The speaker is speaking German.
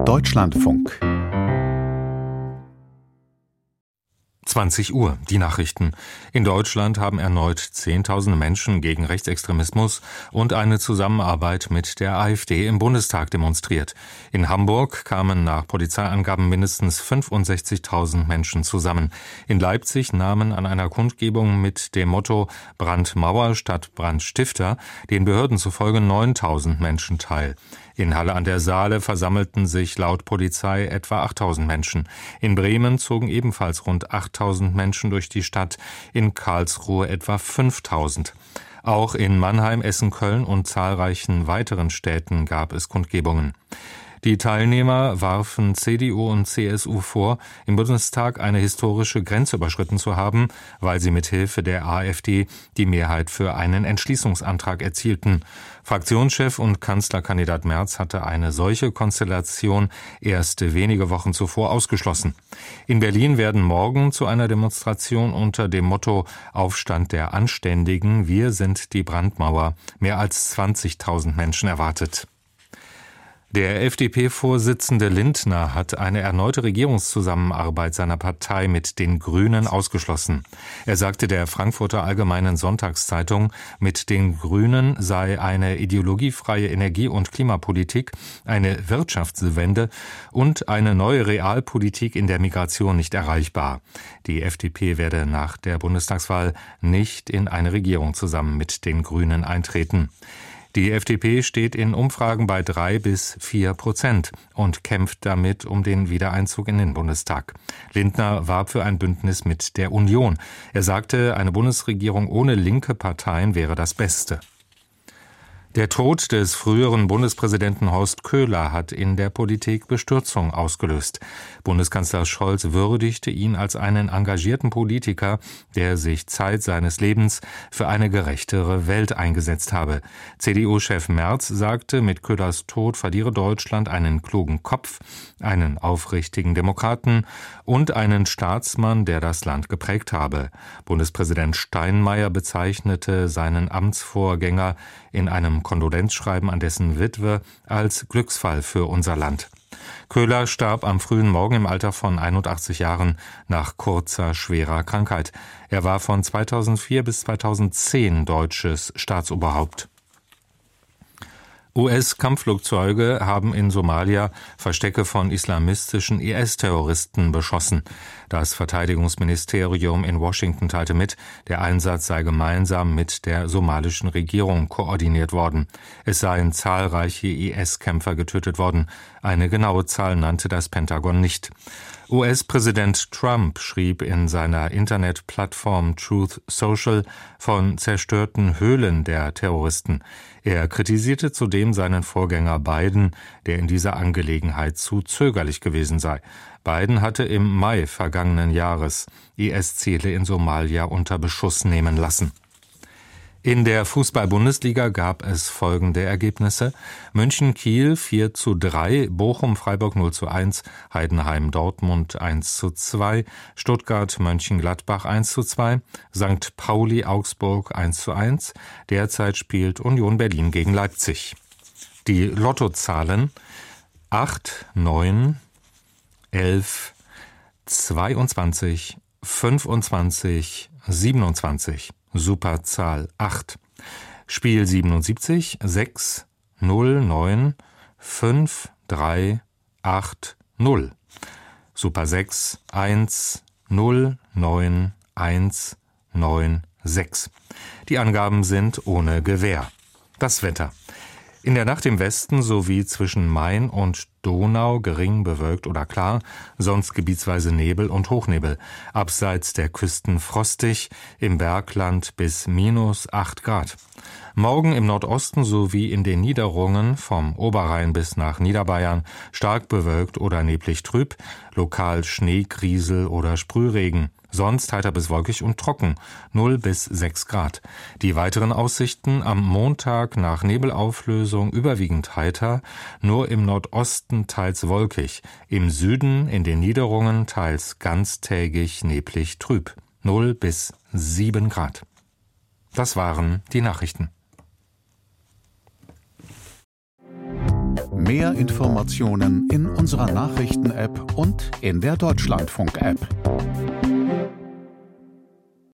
Deutschlandfunk 20 Uhr, die Nachrichten. In Deutschland haben erneut Zehntausende Menschen gegen Rechtsextremismus und eine Zusammenarbeit mit der AfD im Bundestag demonstriert. In Hamburg kamen nach Polizeiangaben mindestens 65.000 Menschen zusammen. In Leipzig nahmen an einer Kundgebung mit dem Motto Brandmauer statt Brandstifter den Behörden zufolge 9.000 Menschen teil. In Halle an der Saale versammelten sich laut Polizei etwa 8.000 Menschen. In Bremen zogen ebenfalls rund 8.000 Menschen durch die Stadt, in Karlsruhe etwa 5.000. Auch in Mannheim, Essen, Köln und zahlreichen weiteren Städten gab es Kundgebungen. Die Teilnehmer warfen CDU und CSU vor, im Bundestag eine historische Grenze überschritten zu haben, weil sie mithilfe der AfD die Mehrheit für einen Entschließungsantrag erzielten. Fraktionschef und Kanzlerkandidat Merz hatte eine solche Konstellation erst wenige Wochen zuvor ausgeschlossen. In Berlin werden morgen zu einer Demonstration unter dem Motto Aufstand der Anständigen, wir sind die Brandmauer, mehr als 20.000 Menschen erwartet. Der FDP-Vorsitzende Lindner hat eine erneute Regierungszusammenarbeit seiner Partei mit den Grünen ausgeschlossen. Er sagte der Frankfurter Allgemeinen Sonntagszeitung, mit den Grünen sei eine ideologiefreie Energie- und Klimapolitik, eine Wirtschaftswende und eine neue Realpolitik in der Migration nicht erreichbar. Die FDP werde nach der Bundestagswahl nicht in eine Regierung zusammen mit den Grünen eintreten. Die FDP steht in Umfragen bei 3-4% und kämpft damit um den Wiedereinzug in den Bundestag. Lindner warb für ein Bündnis mit der Union. Er sagte, eine Bundesregierung ohne linke Parteien wäre das Beste. Der Tod des früheren Bundespräsidenten Horst Köhler hat in der Politik Bestürzung ausgelöst. Bundeskanzler Scholz würdigte ihn als einen engagierten Politiker, der sich Zeit seines Lebens für eine gerechtere Welt eingesetzt habe. CDU-Chef Merz sagte, mit Köhlers Tod verliere Deutschland einen klugen Kopf, einen aufrichtigen Demokraten und einen Staatsmann, der das Land geprägt habe. Bundespräsident Steinmeier bezeichnete seinen Amtsvorgänger in einem Kondolenzschreiben an dessen Witwe als Glücksfall für unser Land. Köhler starb am frühen Morgen im Alter von 81 Jahren nach kurzer, schwerer Krankheit. Er war von 2004 bis 2010 deutsches Staatsoberhaupt. US-Kampfflugzeuge haben in Somalia Verstecke von islamistischen IS-Terroristen beschossen. Das Verteidigungsministerium in Washington teilte mit, der Einsatz sei gemeinsam mit der somalischen Regierung koordiniert worden. Es seien zahlreiche IS-Kämpfer getötet worden. Eine genaue Zahl nannte das Pentagon nicht. US-Präsident Trump schrieb in seiner Internetplattform Truth Social von zerstörten Höhlen der Terroristen. Er kritisierte zudem seinen Vorgänger Biden, der in dieser Angelegenheit zu zögerlich gewesen sei. Biden hatte im Mai vergangenen Jahres IS-Ziele in Somalia unter Beschuss nehmen lassen. In der Fußball-Bundesliga gab es folgende Ergebnisse: München-Kiel 4:3, Bochum-Freiburg 0:1, Heidenheim-Dortmund 1:2, Stuttgart-Mönchengladbach 1:2, St. Pauli-Augsburg 1:1. Derzeit spielt Union Berlin gegen Leipzig. Die Lottozahlen 8, 9, 11, 22, 25, 27. Superzahl 8. Spiel 77, 6, 0, 9, 5, 3, 8, 0. Super 6, 1, 0, 9, 1, 9, 6. Die Angaben sind ohne Gewähr. Das Wetter. In der Nacht im Westen sowie zwischen Main und Donau gering bewölkt oder klar, sonst gebietsweise Nebel und Hochnebel. Abseits der Küsten frostig, im Bergland bis -8 Grad. Morgen im Nordosten sowie in den Niederungen vom Oberrhein bis nach Niederbayern stark bewölkt oder neblig trüb, lokal Schneegriesel oder Sprühregen. Sonst heiter bis wolkig und trocken, 0 bis 6 Grad. Die weiteren Aussichten: am Montag nach Nebelauflösung überwiegend heiter, nur im Nordosten teils wolkig, im Süden in den Niederungen teils ganztägig neblig trüb, 0 bis 7 Grad. Das waren die Nachrichten. Mehr Informationen in unserer Nachrichten-App und in der Deutschlandfunk-App.